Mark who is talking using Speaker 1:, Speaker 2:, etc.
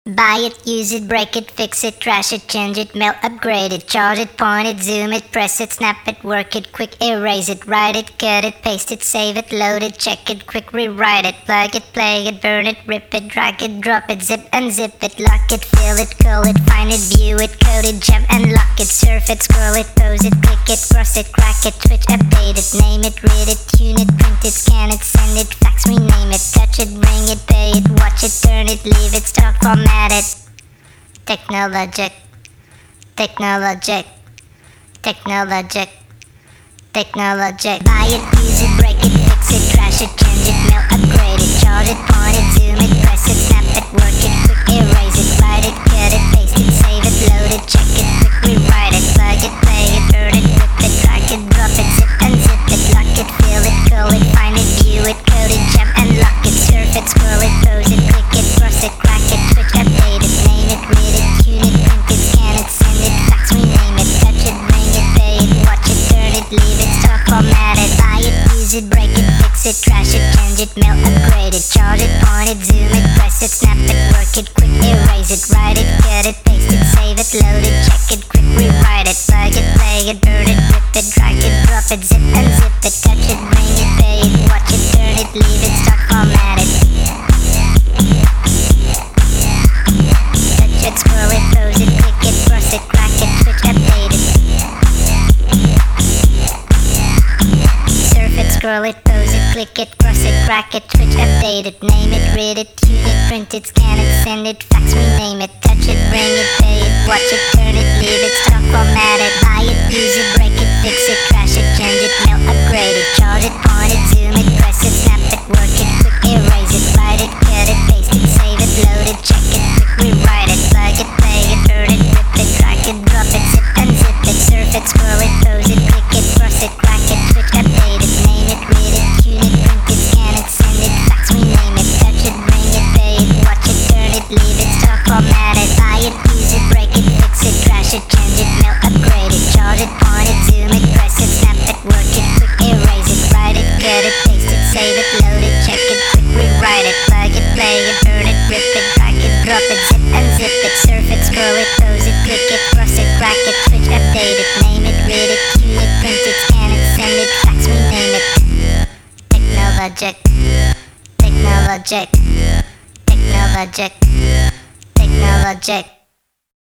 Speaker 1: Buy it, use it, break it, fix it, trash it, change it, mail, upgrade it, charge it, point it, zoom it, press it, snap it, work it, quick erase it, write it, cut it, paste it, save it, load it, check it, quick rewrite it, plug it, play it, burn it, rip it, drag it, drop it, zip, unzip it, lock it, fill it, call it, find it, view it, code it, jump and lock it, surf it, scroll it, pose it, click it, cross it, crack it, switch, update it, name it, read it, tune it, print it, scan it, send it, fax, rename it, touch it, bring it, pay it, watch it, turn it, leave it, stock, format it. Technologic, technologic, technologic, technologic. Buy it, use it, break it, fix it, trash it, change it, mail, upgrade it, charge it, point it, zoom it, press it, snap it, work it, quick erase it, write it, cut it, paste it, save it, load it, check it, quick rewrite it, plug it, play it, burn it, rip it, drag it, drop it, zip unzip it, lock it, fill it, call it, find it, view it, code it, jump and lock it, surf it, scroll it, pose it, click it, cross it, crack it, switch, update it, name it, read it, tune it, print it, scan it, send it, fax, rename it, touch it, bring it, pay it, watch it, turn it, leave it, stock, format it, buy it, use it, break it, fix it, trash it, change it, mail, upgrade it, charge it, point it, zoom it, press it, snap it, work it, quick erase it, write it, cut it, paste it, save it, load it, check it, quick rewrite it, plug it, play it, burn it, rip it, drag it, drop it, zip unzip it, touch it, bring it, pay it, watch it, turn it, leave it, stock, format it. Touch it, scroll it, pose it, click it, cross it, crack it, switch, update it. Surf it, scroll it, pose it, click it, cross it, crack it, switch, update it, name it, read it, tune it, print it, scan it, send it, fax, rename it, touch it, bring it, pay it, watch it, turn it, leave it, stock, format it, buy it, use it, break it, fix it, trash it, change it, mail, upgrade it, charge it, point it, zoom it, press it, snap it, work it, quick erase it, write it, cut it, paste it, save it, load it, check it, quick rewrite it, plug it, play it, burn it, rip it, drag it, drop it, zip unzip it, surf it, scroll it, pose it, click it, cross it, crack it, switch, update it, name it, read it, tune it, print it, scan it, send it, fax, rename it, touch it, bring it, pay it, watch it, turn it, leave it, stock, format it, buy it, use it, break it, fix it, trash it, change it, mail, upgrade it, charge it, point it, zoom it, press it, snap it, work it, quick erase it, write it, cut it, paste it, save it, load it, check it, quick rewrite it, plug it, play it, burn it, rip it, drag it, drop it, zip unzip it, surf it, scroll it, pose it, click it, cross it, crack it, switch, update it, name it, read it, tune it, print it, scan it, send it, fax, rename it. Technologic, technologic, technologic, technologic.